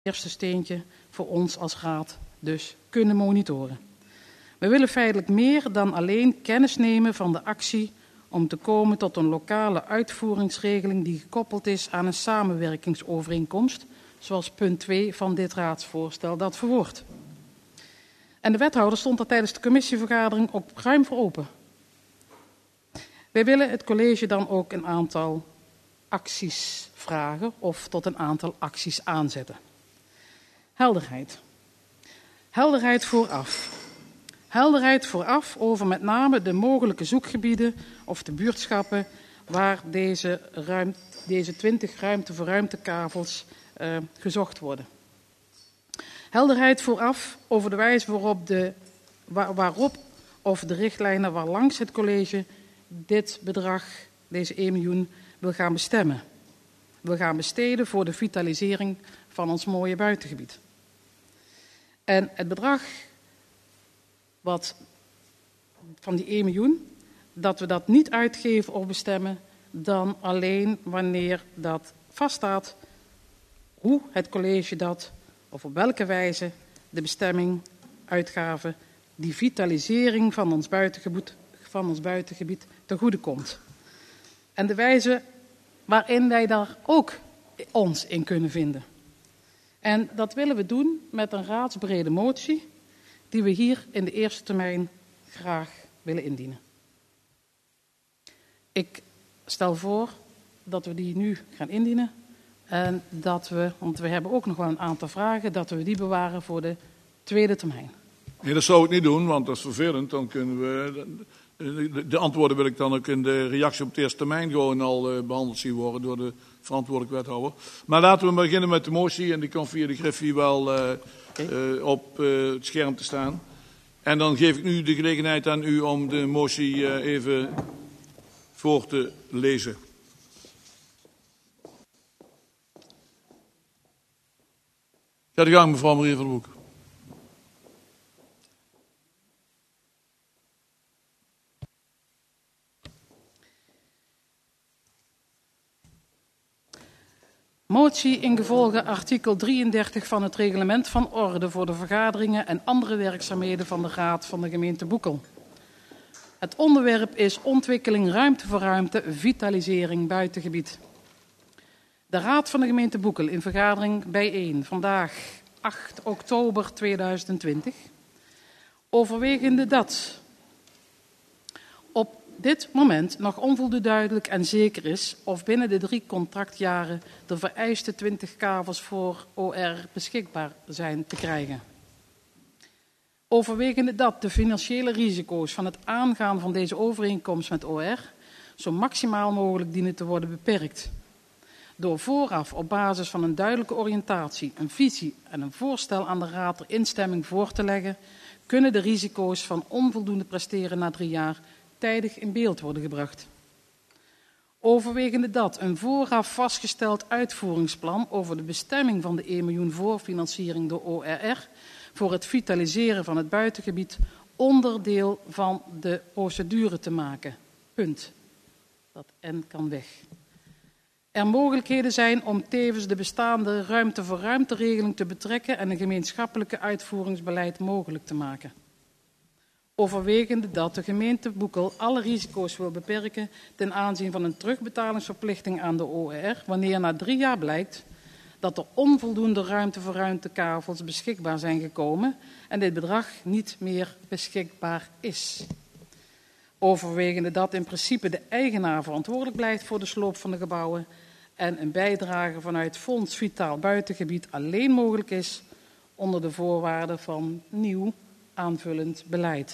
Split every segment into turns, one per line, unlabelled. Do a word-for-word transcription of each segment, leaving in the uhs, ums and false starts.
eerste steentje voor ons als raad dus kunnen monitoren. We willen feitelijk meer dan alleen kennis nemen van de actie om te komen tot een lokale uitvoeringsregeling die gekoppeld is aan een samenwerkingsovereenkomst, zoals punt twee van dit raadsvoorstel dat verwoordt. En de wethouder stond daar tijdens de commissievergadering ook ruim voor open. Wij willen het college dan ook een aantal acties vragen of tot een aantal acties aanzetten. Helderheid. Helderheid vooraf. Helderheid vooraf over met name de mogelijke zoekgebieden of de buurtschappen waar deze, ruim, deze twintig ruimte-voor-ruimte-kavels uh, gezocht worden. Helderheid vooraf over de wijze waarop, de, waar, waarop of de richtlijnen waarlangs het college dit bedrag, deze één miljoen, wil gaan bestemmen. Wil gaan besteden voor de vitalisering van ons mooie buitengebied. En het bedrag wat van die één miljoen, dat we dat niet uitgeven of bestemmen dan alleen wanneer dat vaststaat hoe het college dat of op welke wijze de bestemming, uitgaven, die vitalisering van ons buitengebied, van ons buitengebied ten goede komt. En de wijze waarin wij daar ook ons in kunnen vinden. En dat willen we doen met een raadsbrede motie die we hier in de eerste termijn graag willen indienen. Ik stel voor dat we die nu gaan indienen en dat we, want we hebben ook nog wel een aantal vragen, dat we die bewaren voor de tweede termijn.
Nee, dat zou ik niet doen, want dat is vervelend. Dan kunnen we, de, de antwoorden wil ik dan ook in de reactie op de eerste termijn gewoon al uh, behandeld zien worden door de verantwoordelijk wethouder. Maar laten we beginnen met de motie en die kan via de griffie wel uh, okay. uh, op uh, het scherm te staan. En dan geef ik nu de gelegenheid aan u om de motie uh, even voor te lezen. Ga de gang, mevrouw Marie van den Broek.
Motie ingevolge artikel drieëndertig van het reglement van orde voor de vergaderingen en andere werkzaamheden van de Raad van de gemeente Boekel. Het onderwerp is ontwikkeling ruimte voor ruimte, vitalisering buitengebied. De Raad van de gemeente Boekel in vergadering bijeen vandaag acht oktober tweeduizend twintig. Overwegende dat op dit moment nog onvoldoende duidelijk en zeker is of binnen de drie contractjaren de vereiste twintig kavels voor O R beschikbaar zijn te krijgen. Overwegende dat de financiële risico's van het aangaan van deze overeenkomst met O R zo maximaal mogelijk dienen te worden beperkt. Door vooraf op basis van een duidelijke oriëntatie, een visie en een voorstel aan de Raad ter instemming voor te leggen, kunnen de risico's van onvoldoende presteren na drie jaar tijdig in beeld worden gebracht. Overwegende dat een vooraf vastgesteld uitvoeringsplan over de bestemming van de één miljoen voorfinanciering door O R R voor het vitaliseren van het buitengebied onderdeel van de procedure te maken. Punt. Dat N kan weg. Er mogelijkheden zijn om tevens de bestaande ruimte-voor-ruimte-regeling te betrekken en een gemeenschappelijke uitvoeringsbeleid mogelijk te maken. Overwegende dat de gemeente Boekel alle risico's wil beperken ten aanzien van een terugbetalingsverplichting aan de O R R, wanneer na drie jaar blijkt dat er onvoldoende ruimte-voor-ruimte-kavels beschikbaar zijn gekomen en dit bedrag niet meer beschikbaar is. Overwegende dat in principe de eigenaar verantwoordelijk blijft voor de sloop van de gebouwen en een bijdrage vanuit Fonds Vitaal Buitengebied alleen mogelijk is onder de voorwaarden van nieuw aanvullend beleid.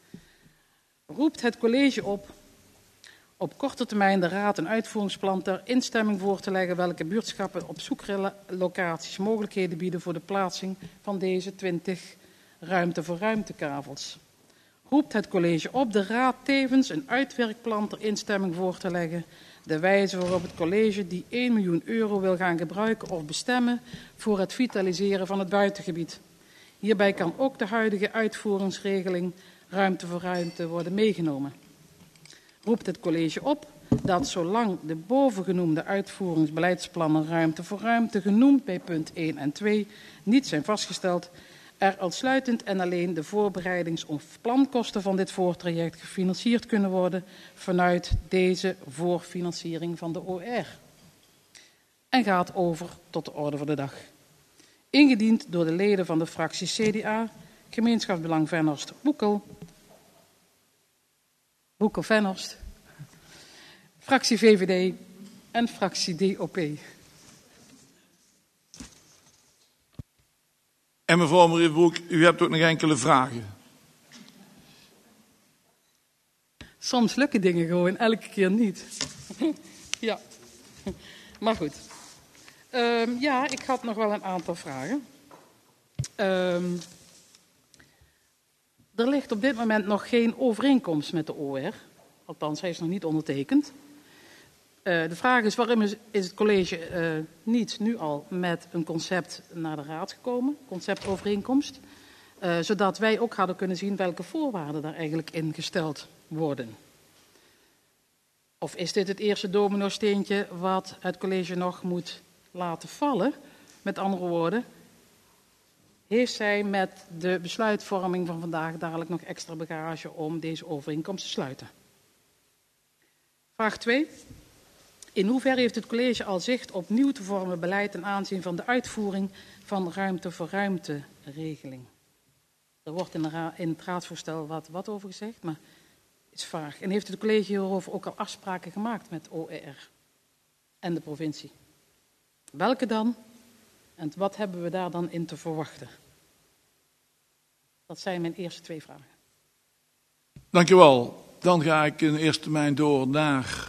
Roept het college op op korte termijn de Raad een uitvoeringsplan ter instemming voor te leggen welke buurtschappen op zoeklocaties mogelijkheden bieden voor de plaatsing van deze twintig ruimte-voor-ruimte-kavels. Roept het college op de Raad tevens een uitwerkplan ter instemming voor te leggen, de wijze waarop het college die één miljoen euro wil gaan gebruiken of bestemmen voor het vitaliseren van het buitengebied. Hierbij kan ook de huidige uitvoeringsregeling ruimte voor ruimte worden meegenomen. Roept het college op dat zolang de bovengenoemde uitvoeringsbeleidsplannen ruimte voor ruimte genoemd bij punt één en twee niet zijn vastgesteld, er uitsluitend en alleen de voorbereidings- of plankosten van dit voortraject gefinancierd kunnen worden vanuit deze voorfinanciering van de O R. En gaat over tot de orde van de dag. Ingediend door de leden van de fractie C D A, Gemeenschapsbelang Venhorst Boekel, Boekel Venhorst, fractie V V D en fractie D O P.
En mevrouw Marie Broek, u hebt ook nog enkele vragen.
Soms lukken dingen gewoon, elke keer niet. Ja, maar goed. Um, ja, ik had nog wel een aantal vragen. Um, er ligt op dit moment nog geen overeenkomst met de O R. Althans, hij is nog niet ondertekend. Uh, de vraag is, waarom is, is het college uh, niet nu al met een concept naar de raad gekomen, conceptovereenkomst, uh, zodat wij ook hadden kunnen zien welke voorwaarden daar eigenlijk in gesteld worden. Of is dit het eerste domino-steentje wat het college nog moet laten vallen? Met andere woorden, heeft zij met de besluitvorming van vandaag dadelijk nog extra bagage om deze overeenkomst te sluiten? Vraag twee. In hoeverre heeft het college al zicht op nieuw te vormen beleid ten aanzien van de uitvoering van ruimte voor ruimte regeling? Er wordt in, de ra- in het raadsvoorstel wat, wat over gezegd, maar het is vaag. En heeft het college hierover ook al afspraken gemaakt met O E R en de provincie? Welke dan? En wat hebben we daar dan in te verwachten? Dat zijn mijn eerste twee vragen.
Dank u wel. Dan ga ik in eerste termijn door naar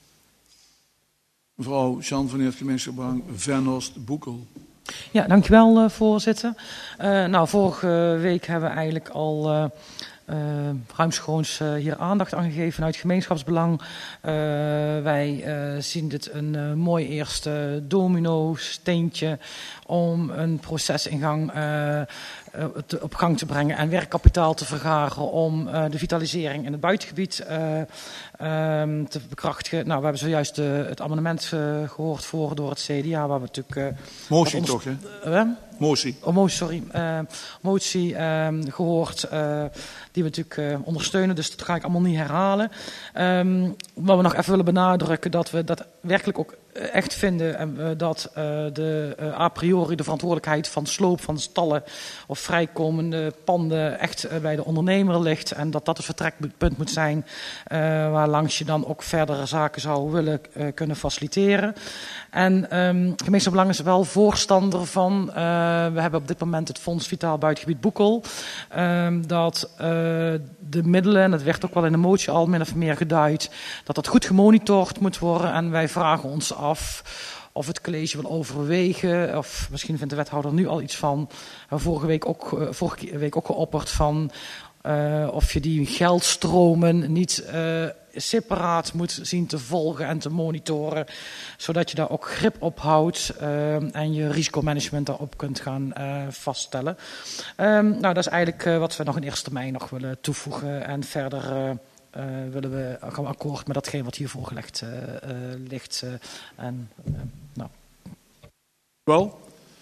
mevrouw Jean van het Gemeenschapsbelang Venhorst Boekel.
Ja, dankjewel uh, voorzitter. Uh, nou, vorige week hebben we eigenlijk al uh, uh, ruimschoots uh, hier aandacht aan gegeven vanuit gemeenschapsbelang. Uh, wij uh, zien dit een uh, mooi eerste domino-steentje om een proces in gang uh, te, op gang te brengen en werkkapitaal te vergaren om uh, de vitalisering in het buitengebied uh, um, te bekrachtigen. Nou, we hebben zojuist uh, het amendement uh, gehoord voor door het C D A, waar we natuurlijk... Uh,
motie toch, hè?
Uh,
motie.
Oh, motie, sorry. Uh, motie uh, gehoord, uh, die we natuurlijk uh, ondersteunen, dus dat ga ik allemaal niet herhalen. Um, wat we nog even willen benadrukken, dat we dat werkelijk ook echt vinden uh, dat uh, de uh, a priori de verantwoordelijkheid van sloop van stallen of vrijkomende panden echt uh, bij de ondernemer ligt en dat dat het vertrekpunt moet zijn uh, waar langs je dan ook verdere zaken zou willen uh, kunnen faciliteren. En um, gemeenschapsbelang is wel voorstander van, uh, we hebben op dit moment het Fonds Vitaal Buitengebied Boekel, um, dat uh, de middelen, en dat werd ook wel in de motie al min of meer geduid, dat dat goed gemonitord moet worden en wij vragen ons af of het college wil overwegen, of misschien vindt de wethouder nu al iets van, uh, vorige week ook, uh, vorige week ook geopperd van uh, of je die geldstromen niet uh, separaat moet zien te volgen en te monitoren, zodat je daar ook grip op houdt uh, en je risicomanagement daarop kunt gaan uh, vaststellen. Um, nou, dat is eigenlijk uh, wat we nog in eerste termijn nog willen toevoegen en verder uh, uh, willen we gaan we akkoord met datgene wat hier voorgelegd uh, uh, ligt. Uh, en, uh, nou.
Wel.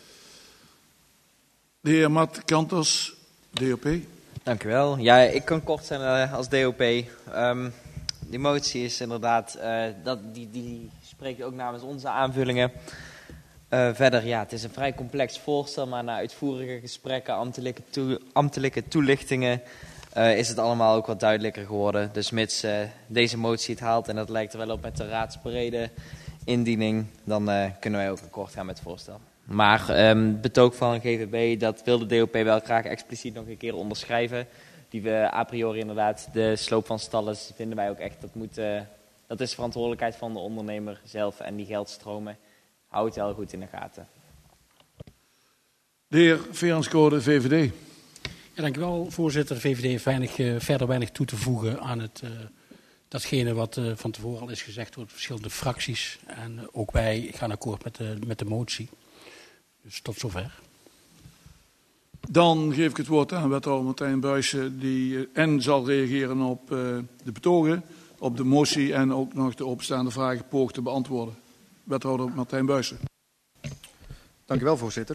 De heer Matt Kanters, D O P.
Dank u wel. Ja, ik kan kort zijn uh, als D O P. Um, die motie is inderdaad, uh, dat, die, die spreekt ook namens onze aanvullingen. Uh, verder, ja, het is een vrij complex voorstel, maar na uitvoerige gesprekken, ambtelijke, toe, ambtelijke toelichtingen, uh, is het allemaal ook wat duidelijker geworden. Dus mits uh, deze motie het haalt, en dat lijkt er wel op met de raadsbrede indiening, dan uh, kunnen wij ook akkoord gaan met het voorstel. Maar um, het betoog van G V B, dat wil de D O P wel graag expliciet nog een keer onderschrijven. Die we a priori inderdaad, de sloop van stallen vinden wij ook echt, dat, moet, uh, dat is verantwoordelijkheid van de ondernemer zelf en die geldstromen houdt wel goed in de gaten.
De heer Verenskode, V V D.
Ja, dank u wel, voorzitter. De V V D heeft weinig, uh, verder weinig toe te voegen aan het, uh, datgene wat uh, van tevoren al is gezegd door de verschillende fracties. En uh, ook wij gaan akkoord met de, met de motie. Dus tot zover.
Dan geef ik het woord aan wethouder Martijn Buijsen, die uh, en zal reageren op uh, de betogen op de motie en ook nog de openstaande vragen poog te beantwoorden. Wethouder Martijn Buijsen.
Dank u wel, voorzitter.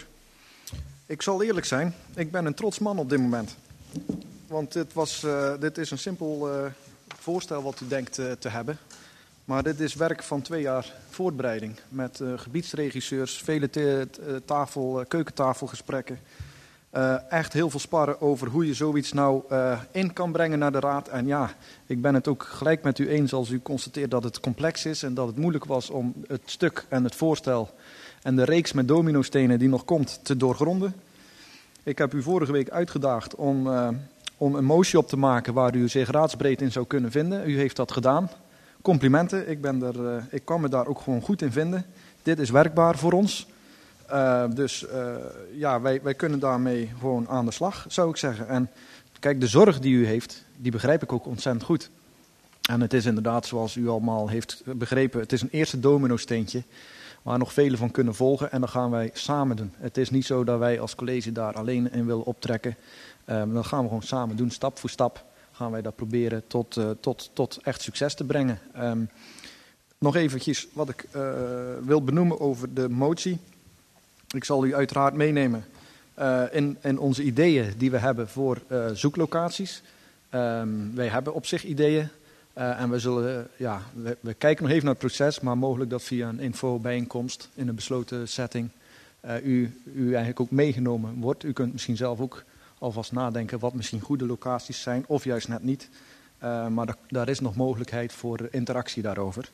Ik zal eerlijk zijn, ik ben een trots man op dit moment. Want dit, was, uh, dit is een simpel uh, voorstel wat u denkt uh, te hebben. Maar dit is werk van twee jaar voorbereiding. Met uh, gebiedsregisseurs, vele te, tafel, uh, keukentafelgesprekken. Uh, echt heel veel sparren over hoe je zoiets nou uh, in kan brengen naar de raad. En ja, ik ben het ook gelijk met u eens als u constateert dat het complex is. En dat het moeilijk was om het stuk en het voorstel en de reeks met dominostenen die nog komt te doorgronden. Ik heb u vorige week uitgedaagd om, uh, om een motie op te maken waar u zich raadsbreed in zou kunnen vinden. U heeft dat gedaan. Complimenten, ik, ben er, uh, ik kan me daar ook gewoon goed in vinden. Dit is werkbaar voor ons. Uh, dus uh, ja, wij, wij kunnen daarmee gewoon aan de slag, zou ik zeggen. En kijk, de zorg die u heeft, die begrijp ik ook ontzettend goed. En het is inderdaad, zoals u allemaal heeft begrepen, het is een eerste dominosteentje waar nog velen van kunnen volgen. En dat gaan wij samen doen. Het is niet zo dat wij als college daar alleen in willen optrekken. Uh, dat gaan we gewoon samen doen, stap voor stap. Gaan wij dat proberen tot, uh, tot, tot echt succes te brengen. Um, nog eventjes wat ik uh, wil benoemen over de motie. Ik zal u uiteraard meenemen uh, in, in onze ideeën die we hebben voor uh, zoeklocaties. Um, wij hebben op zich ideeën uh, en we zullen, uh, ja, we, we kijken nog even naar het proces, maar mogelijk dat via een infobijeenkomst in een besloten setting uh, u, u eigenlijk ook meegenomen wordt. U kunt misschien zelf ook alvast nadenken wat misschien goede locaties zijn of juist net niet. Uh, maar da- daar is nog mogelijkheid voor interactie daarover.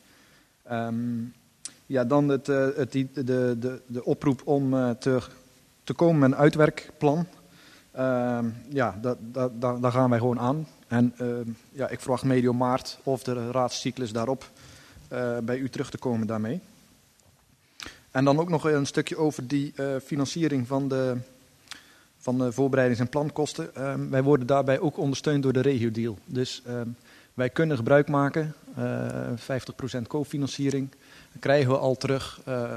Um, Ja, dan het, het, de, de, de oproep om uh, te, te komen met een uitwerkplan. Uh, ja, da, da, da, daar gaan wij gewoon aan. En uh, ja, ik verwacht medio maart of de raadscyclus daarop uh, bij u terug te komen daarmee. En dan ook nog een stukje over die uh, financiering van de, van de voorbereidings- en plankosten. Uh, wij worden daarbij ook ondersteund door de regio-deal. Dus uh, wij kunnen gebruik maken, uh, vijftig procent cofinanciering. Krijgen we al terug uh,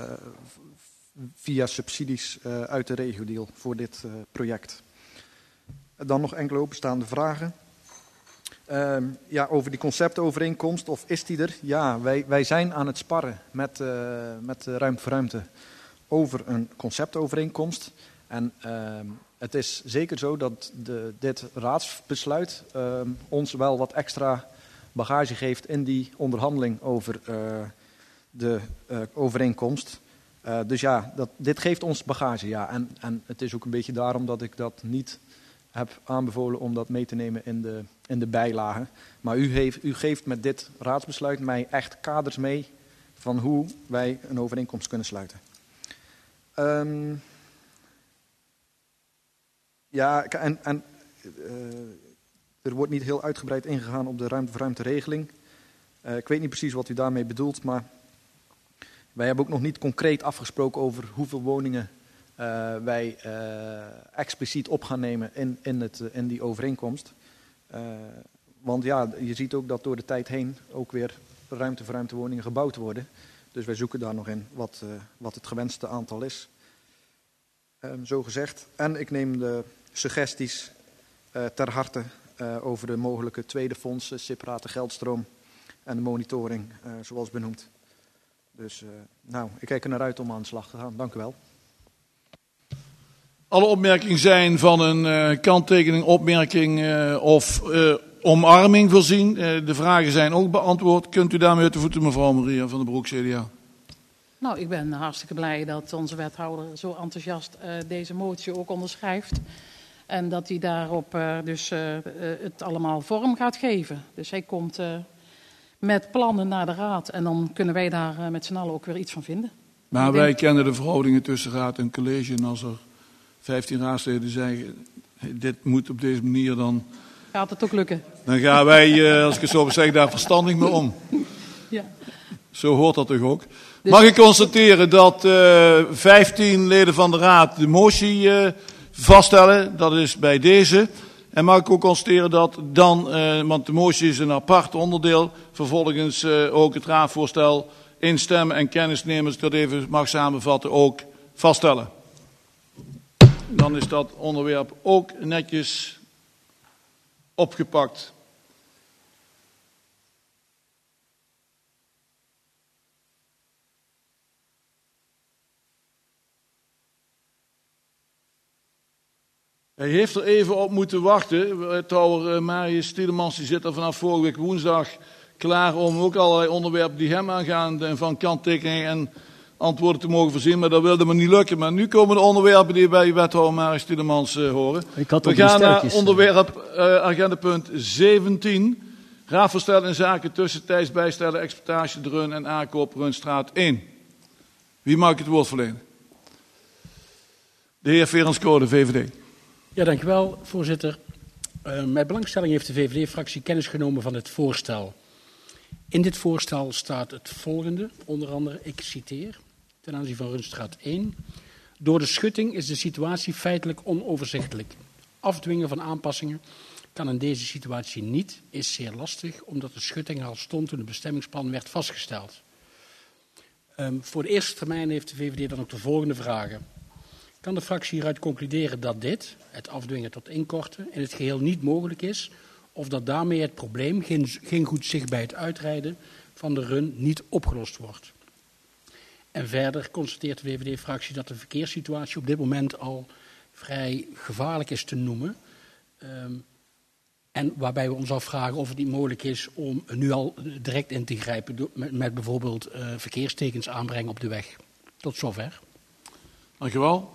via subsidies uh, uit de regio-deal voor dit uh, project. Dan nog enkele openstaande vragen. Uh, ja, over die conceptovereenkomst, of is die er? Ja, wij, wij zijn aan het sparren met, uh, met Ruimte voor Ruimte over een conceptovereenkomst. En uh, het is zeker zo dat de, dit raadsbesluit uh, ons wel wat extra bagage geeft in die onderhandeling over uh, de uh, overeenkomst. Uh, dus ja, dat, dit geeft ons bagage, ja. En, en het is ook een beetje daarom dat ik dat niet heb aanbevolen om dat mee te nemen in de, in de bijlagen. Maar u, heeft, u geeft met dit raadsbesluit mij echt kaders mee van hoe wij een overeenkomst kunnen sluiten. Um, ja, en, en uh, er wordt niet heel uitgebreid ingegaan op de ruimte voor ruimte regeling. Uh, ik weet niet precies wat u daarmee bedoelt, maar wij hebben ook nog niet concreet afgesproken over hoeveel woningen uh, wij uh, expliciet op gaan nemen in, in, het, in die overeenkomst. Uh, want ja, je ziet ook dat door de tijd heen ook weer ruimte voor ruimte woningen gebouwd worden. Dus wij zoeken daar nog in wat, uh, wat het gewenste aantal is. Uh, zo gezegd. En ik neem de suggesties uh, ter harte uh, over de mogelijke tweede fondsen, separate geldstroom en de monitoring, uh, zoals benoemd. Dus uh, nou, ik kijk er naar uit om aan de slag te gaan. Dank u wel.
Alle opmerkingen zijn van een uh, kanttekening, opmerking uh, of uh, omarming voorzien. Uh, de vragen zijn ook beantwoord. Kunt u daarmee uit de voeten, mevrouw Maria van den Broek, C D A?
Nou, ik ben hartstikke blij dat onze wethouder zo enthousiast uh, deze motie ook onderschrijft. En dat hij daarop uh, dus uh, uh, het allemaal vorm gaat geven. Dus hij komt uh, met plannen naar de raad. En dan kunnen wij daar uh, met z'n allen ook weer iets van vinden.
Maar wij kennen de verhoudingen tussen raad en college. En als er vijftien raadsleden zeggen, dit moet op deze manier, dan...
Gaat het ook lukken?
Dan gaan wij, uh, als ik het zo mag zeggen, daar verstandig mee om.
Ja.
Zo hoort dat toch ook. Dus... Mag ik constateren dat uh, vijftien leden van de raad de motie uh, vaststellen. Dat is bij deze. En mag ik ook constateren dat dan, uh, want de motie is een apart onderdeel, vervolgens uh, ook het raadvoorstel instemmen en kennis nemen, als ik dat even mag samenvatten, ook vaststellen. Dan is dat onderwerp ook netjes opgepakt. Hij heeft er even op moeten wachten. Wethouder uh, Marius Tielemans die zit er vanaf vorige week woensdag klaar om ook allerlei onderwerpen die hem aangaan en van kanttekeningen en antwoorden te mogen voorzien. Maar dat wilde me niet lukken. Maar nu komen de onderwerpen die bij wethouder Marius Tielemans uh, horen. We gaan naar onderwerp uh, agendapunt zeventien. Raadvoorstel in zaken tussentijds bijstellen, exploitatie, de run en aankoop Runstraat één. Wie mag ik het woord verlenen? De heer Ferens Code, V V D.
Ja, dankjewel, voorzitter. Uh, met belangstelling heeft de V V D-fractie kennis genomen van het voorstel. In dit voorstel staat het volgende, onder andere, ik citeer, ten aanzien van Runstraat één. Door de schutting is de situatie feitelijk onoverzichtelijk. Afdwingen van aanpassingen kan in deze situatie niet, is zeer lastig, omdat de schutting al stond toen het bestemmingsplan werd vastgesteld. Um, voor de eerste termijn heeft de V V D dan ook de volgende vragen. Kan de fractie hieruit concluderen dat dit, het afdwingen tot inkorten, in het geheel niet mogelijk is, of dat daarmee het probleem, geen, geen goed zicht bij het uitrijden van de run, niet opgelost wordt? En verder constateert de V V D-fractie dat de verkeerssituatie op dit moment al vrij gevaarlijk is te noemen. Um, en waarbij we ons afvragen of het niet mogelijk is om nu al direct in te grijpen met, met bijvoorbeeld uh, verkeerstekens aanbrengen op de weg. Tot zover.
Dank u wel.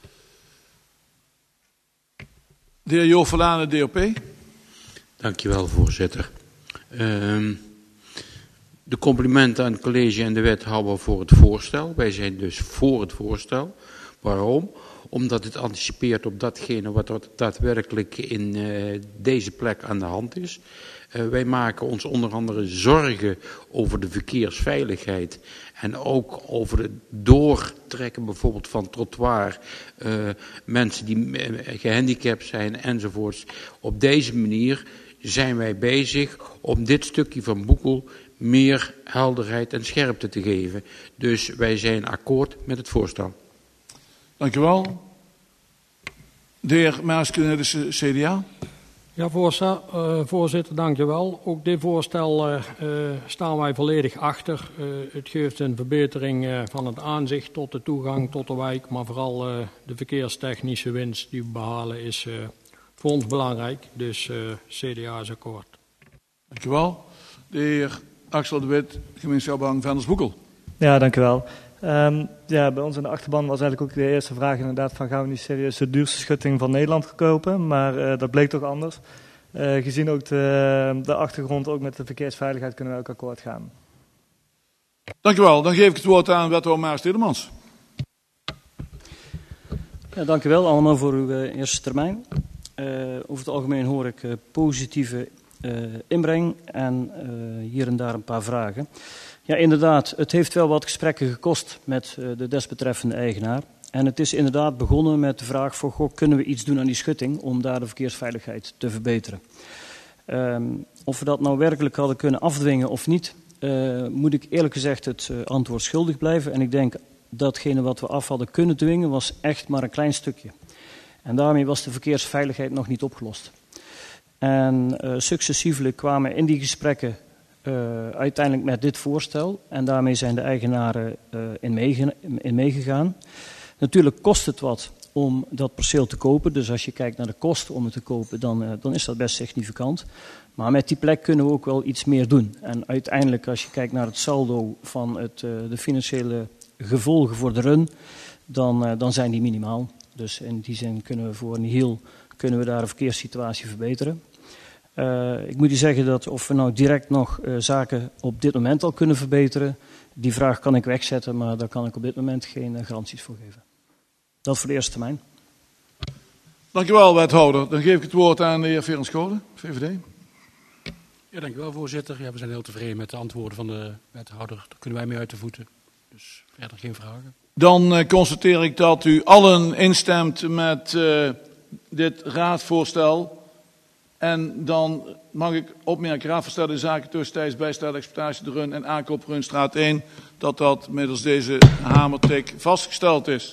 De heer Jo Verlanen, D O P.
Dank je wel, voorzitter. Uh, de complimenten aan het college en de wethouder voor het voorstel. Wij zijn dus voor het voorstel. Waarom? Omdat het anticipeert op datgene wat er daadwerkelijk in uh, deze plek aan de hand is. Uh, wij maken ons onder andere zorgen over de verkeersveiligheid en ook over het doortrekken bijvoorbeeld van trottoir, uh, mensen die uh, gehandicapt zijn enzovoorts. Op deze manier zijn wij bezig om dit stukje van Boekel meer helderheid en scherpte te geven. Dus wij zijn akkoord met het voorstel.
Dank u wel. De heer Maas-Cornelissen, C D A.
Ja, voorzitter, uh, voorzitter, dank je wel. Ook dit voorstel uh, uh, staan wij volledig achter. Uh, het geeft een verbetering uh, van het aanzicht tot de toegang tot de wijk, maar vooral uh, de verkeerstechnische winst die we behalen is uh, voor ons belangrijk. Dus uh, C D A is akkoord.
Dank u wel. De heer Axel de Wit, gemeenschap Belang Vendersboekel.
Ja, dank u wel. Um, ja, bij ons in de achterban was eigenlijk ook de eerste vraag inderdaad van gaan we nu serieus de duurste schutting van Nederland kopen, maar uh, dat bleek toch anders. Uh, gezien ook de, de achtergrond, ook met de verkeersveiligheid, kunnen we ook akkoord gaan.
Dank u wel. Dan geef ik het woord aan wethouder Marius Tielemans.
Ja, dank u wel allemaal voor uw uh, eerste termijn. Uh, over het algemeen hoor ik uh, positieve uh, inbreng en uh, hier en daar een paar vragen. Ja, inderdaad, het heeft wel wat gesprekken gekost met uh, de desbetreffende eigenaar. En het is inderdaad begonnen met de vraag voor, goh, kunnen we iets doen aan die schutting om daar de verkeersveiligheid te verbeteren. Um, of we dat nou werkelijk hadden kunnen afdwingen of niet, uh, moet ik eerlijk gezegd het uh, antwoord schuldig blijven. En ik denk datgene wat we af hadden kunnen dwingen was echt maar een klein stukje. En daarmee was de verkeersveiligheid nog niet opgelost. En uh, successievelijk kwamen in die gesprekken Uh, uiteindelijk met dit voorstel en daarmee zijn de eigenaren uh, in, meege in meegegaan. Natuurlijk kost het wat om dat perceel te kopen, dus als je kijkt naar de kosten om het te kopen, dan, uh, dan is dat best significant. Maar met die plek kunnen we ook wel iets meer doen. En uiteindelijk als je kijkt naar het saldo van het, uh, de financiële gevolgen voor de run, dan, uh, dan zijn die minimaal. Dus in die zin kunnen we voor een heel kunnen we daar de verkeerssituatie verbeteren. Uh, ik moet u zeggen dat of we nou direct nog uh, zaken op dit moment al kunnen verbeteren, die vraag kan ik wegzetten, maar daar kan ik op dit moment geen uh, garanties voor geven. Dat voor de eerste termijn.
Dank u wel, wethouder. Dan geef ik het woord aan de heer Ferens Code, V V D.
Ja, dank u wel, voorzitter. Ja, we zijn heel tevreden met de antwoorden van de wethouder. Daar kunnen wij mee uit de voeten. Dus verder geen vragen.
Dan uh, constateer ik dat u allen instemt met uh, dit raadvoorstel. En dan mag ik opmerken, raadvoorstel in zaken tussentijds bijstellen, exploitatie, de run en aankoop Runstraat één, dat dat middels deze hamertik vastgesteld is.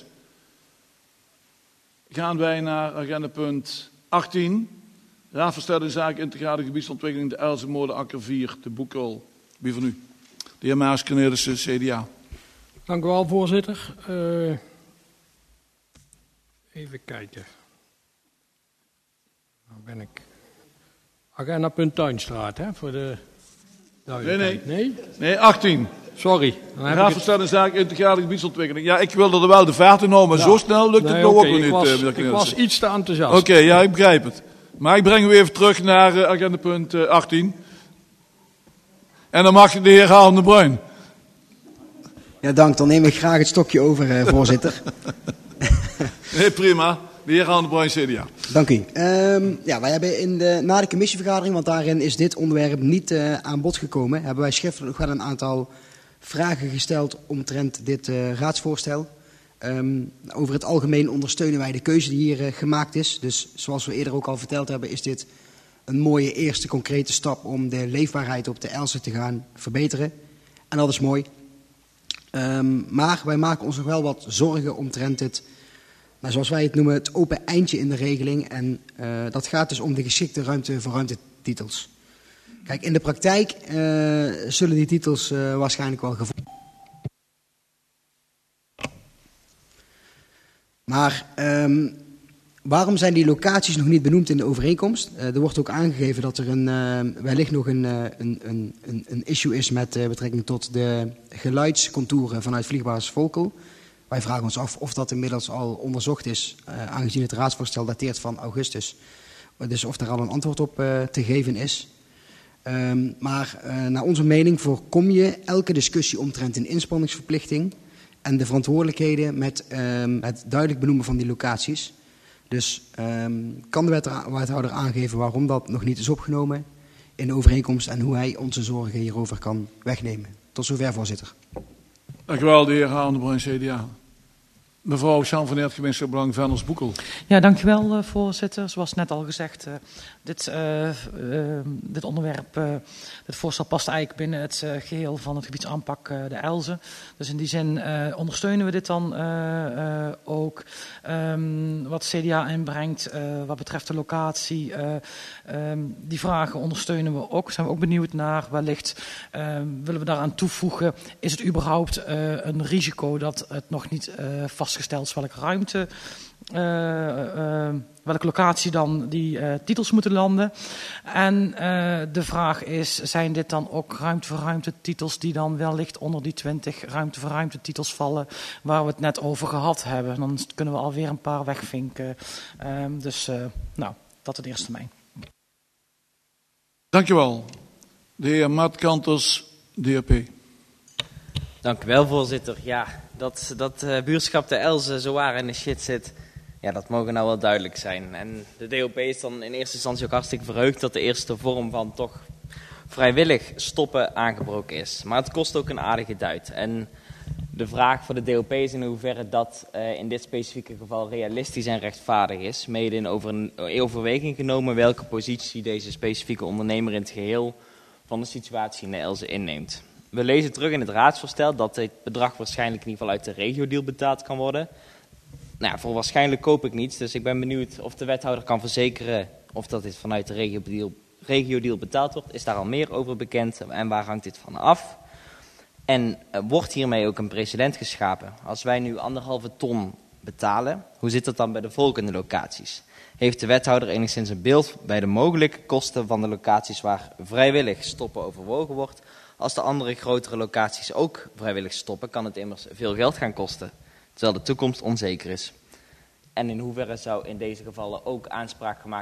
Gaan wij naar agendapunt achttien. Raadvoorstel in zaken integrale gebiedsontwikkeling de Elzenmolen Akker vier te Boekel. Wie van u? De heer Maas-Cornelissen, C D A.
Dank u wel, voorzitter. Uh, even kijken. Dan ben ik... Agenda punt Tuinstraat, hè, voor de
Nee,
duidelijkheid.
nee.
Nee?
Nee, achttien.
Sorry. Dan heb
Raad
ik
voor Stad en Zaken Integrale Gebiedsontwikkeling. Ja, ik wilde er wel de vaart in houden, maar
Ja.
zo snel lukt
Nee,
het nou
oké,
ook nog
ik
niet.
was,
eh, meneer
ik was
Knudsen.
iets te enthousiast.
Oké, ja, ik begrijp het. Maar ik breng u even terug naar uh, agenda punt uh, achttien. En dan mag je de heer Haan de Bruin.
Ja, dank. Dan neem ik graag het stokje over, eh, voorzitter.
Nee, prima. De heer Haan de Bruin, C D A.
Dank u. Um, ja, wij hebben in de, na de commissievergadering, want daarin is dit onderwerp niet uh, aan bod gekomen, hebben wij schriftelijk nog wel een aantal vragen gesteld omtrent dit uh, raadsvoorstel. Um, over het algemeen ondersteunen wij de keuze die hier uh, gemaakt is. Dus zoals we eerder ook al verteld hebben, is dit een mooie eerste concrete stap om de leefbaarheid op de Elzen te gaan verbeteren. En dat is mooi. Um, maar wij maken ons nog wel wat zorgen omtrent het, nou, zoals wij het noemen, het open eindje in de regeling. En uh, dat gaat dus om de geschikte ruimte voor ruimtetitels. Kijk, in de praktijk uh, zullen die titels uh, waarschijnlijk wel gevonden. Maar um, waarom zijn die locaties nog niet benoemd in de overeenkomst? Uh, er wordt ook aangegeven dat er een, uh, wellicht nog een, uh, een, een, een issue is met uh, betrekking tot de geluidscontouren vanuit vliegbasis Volkel. Wij vragen ons af of dat inmiddels al onderzocht is, uh, aangezien het raadsvoorstel dateert van augustus. Dus of daar al een antwoord op uh, te geven is. Um, maar uh, naar onze mening voorkom je elke discussie omtrent een inspanningsverplichting en de verantwoordelijkheden met um, het duidelijk benoemen van die locaties. Dus um, kan de wethouder aangeven waarom dat nog niet is opgenomen in de overeenkomst en hoe hij onze zorgen hierover kan wegnemen. Tot zover, voorzitter.
Dank u wel, de heer Haan de Bruin, C D A. Mevrouw Jean van Eert, gemeenschappelijk belang, Venlos Boekel.
Ja, dankjewel uh, voorzitter. Zoals net al gezegd, uh, dit, uh, uh, dit onderwerp, uh, dit voorstel past eigenlijk binnen het uh, geheel van het gebiedsaanpak uh, de Elzen. Dus in die zin uh, ondersteunen we dit dan uh, uh, ook. Um, wat C D A inbrengt uh, wat betreft de locatie, uh, um, die vragen ondersteunen we ook. Zijn we ook benieuwd naar. Wellicht uh, willen we daaraan toevoegen, is het überhaupt uh, een risico dat het nog niet uh, vast gesteld welke ruimte, uh, uh, welke locatie dan die uh, titels moeten landen. En uh, de vraag is, zijn dit dan ook ruimte voor ruimte titels die dan wellicht onder die twintig ruimte voor ruimte titels vallen waar we het net over gehad hebben. Dan kunnen we alweer een paar wegvinken. Uh, dus uh, nou, dat in de eerste termijn.
Dankjewel. De heer Maat Kanters, D H P.
Dank u wel, voorzitter. Ja, dat, dat uh, buurtschap de Elzen zo waar in de shit zit, ja, dat mogen nou wel duidelijk zijn. En de D O P is dan in eerste instantie ook hartstikke verheugd dat de eerste vorm van toch vrijwillig stoppen aangebroken is. Maar het kost ook een aardige duit. En de vraag voor de D O P is in hoeverre dat uh, in dit specifieke geval realistisch en rechtvaardig is. Mede in over een overweging genomen welke positie deze specifieke ondernemer in het geheel van de situatie in de Elzen inneemt. We lezen terug in het raadsvoorstel dat dit bedrag waarschijnlijk in ieder geval uit de regiodeal betaald kan worden. Nou ja, voor waarschijnlijk koop ik niets, dus ik ben benieuwd of de wethouder kan verzekeren of dat dit vanuit de regiodeal, regiodeal betaald wordt. Is daar al meer over bekend en waar hangt dit van af? En uh, wordt hiermee ook een precedent geschapen? Als wij nu anderhalve ton betalen, hoe zit dat dan bij de volgende locaties? Heeft de wethouder enigszins een beeld bij de mogelijke kosten van de locaties waar vrijwillig stoppen overwogen wordt? Als de andere grotere locaties ook vrijwillig stoppen, kan het immers veel geld gaan kosten, terwijl de toekomst onzeker is. En in hoeverre zou in deze gevallen ook aanspraak gemaakt